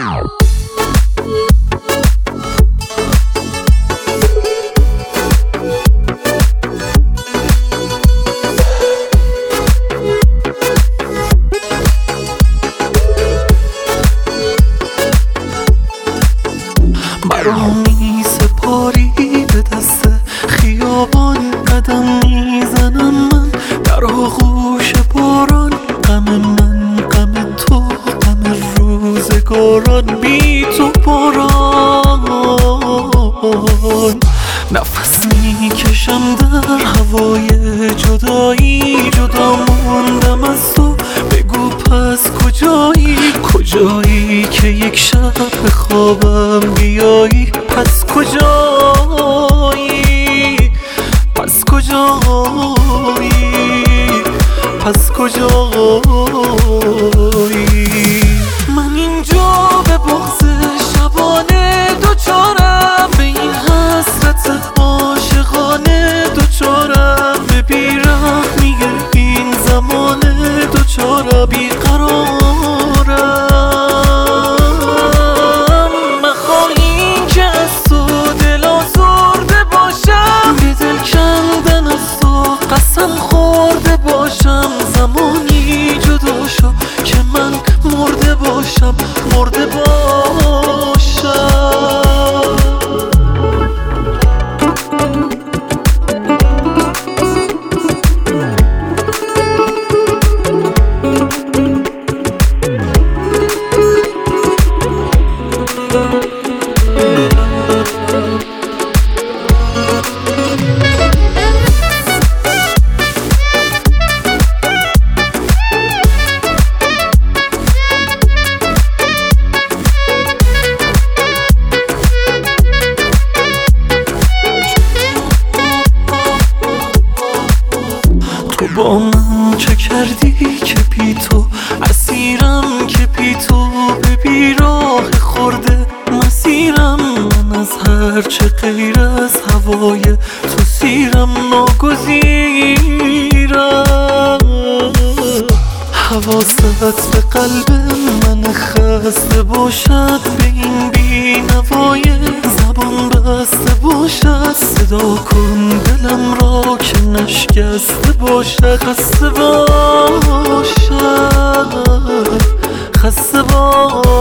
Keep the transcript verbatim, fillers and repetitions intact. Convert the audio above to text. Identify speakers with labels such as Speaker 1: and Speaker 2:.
Speaker 1: برام می سپاری به دست خیابان قدم میزنم من در آغوش باران. غم من غم تو غم روزگاران بی تو باران. نفس میکشم در هوای جدایی، جدا موندم از تو. بگو پس کجایی، کجایی که یک شب به خوابم بیایی؟ پس کجایی، پس کجایی، پس کجایی؟ من اینجا به بغض شبانه دوچارم، به این حسرت عاشقانه دوچارم، به بیرحمی این زمانه دوچارم، بیقرارم. مخواهی که از تو دل آزرده باشم، به دل کندن از تو قسم خورده باشم. زمانی جدا شو که من مرده باشم، مرده باشم. تو با من چه کردی که بی تو اسیرم، که بی تو به بیراه خورده مسیرم. من از هر چه غیر از هوای تو سیرم، ناگزیرم. حواست به قلب من خسته باشد، به این بی نوای زبان بسته باشد. صدا کن دلم را که نشکسته باشد، خسته باشد، خسته باشد.